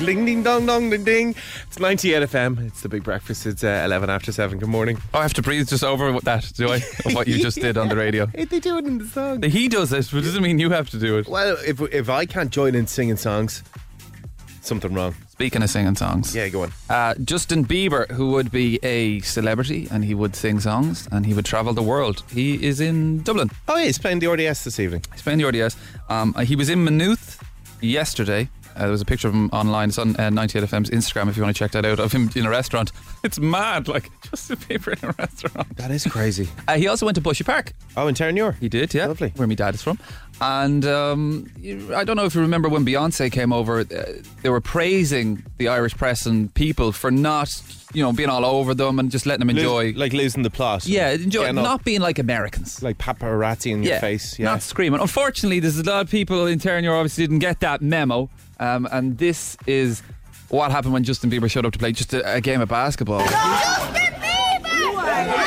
Ding, ding, dong, dong, ding, ding. It's 98 FM. It's the Big Breakfast. It's 11 after 7. Good morning. Oh, I have to breathe just over that, do I? Of what you just did on the radio. They do it in the song. He does it, but it doesn't mean you have to do it. Well, if I can't join in singing songs, something wrong. Speaking of singing songs. Yeah, go on. Justin Bieber, who would be a celebrity and he would sing songs and he would travel the world. He is in Dublin. Oh, yeah, he's playing the RDS this evening. He's playing the RDS. He was in Maynooth yesterday. There was a picture of him online. It's on 98FM's Instagram if you want to check that out, of him in a restaurant. It's mad, like Justin Bieber in a restaurant. That is crazy. He also went to Bushy Park. Oh, in Terranure? He did, yeah. Lovely. Where my dad is from. And I don't know if you remember when Beyonce came over, they were praising the Irish press and people for not, being all over them and just letting them enjoy. Like losing the plot. Yeah, enjoy, not being like Americans. Like paparazzi in your face. Yeah. Not screaming. Unfortunately, there's a lot of people in Terranure obviously didn't get that memo. And this is what happened when Justin Bieber showed up to play just a game of basketball. Justin Bieber!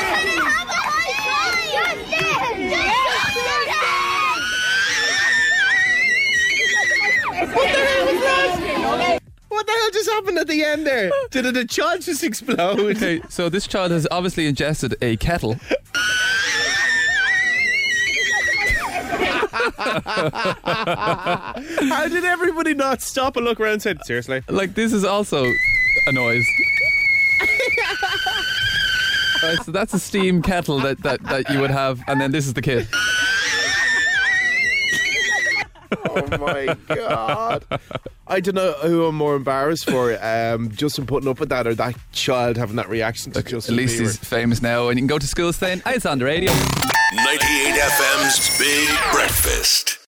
What the hell just happened at the end there? Did the child just explode? Okay, so this child has obviously ingested a kettle. How did everybody not stop and look around and say, seriously? Like, this is also a noise. Right, so that's a steam kettle that you would have, and then this is the kid. Oh my God. I don't know who I'm more embarrassed for, Justin putting up with that or that child having that reaction to Justin At least Bieber. he's famous now and you can go to school saying, it's on the radio. 98 FM's Big Breakfast.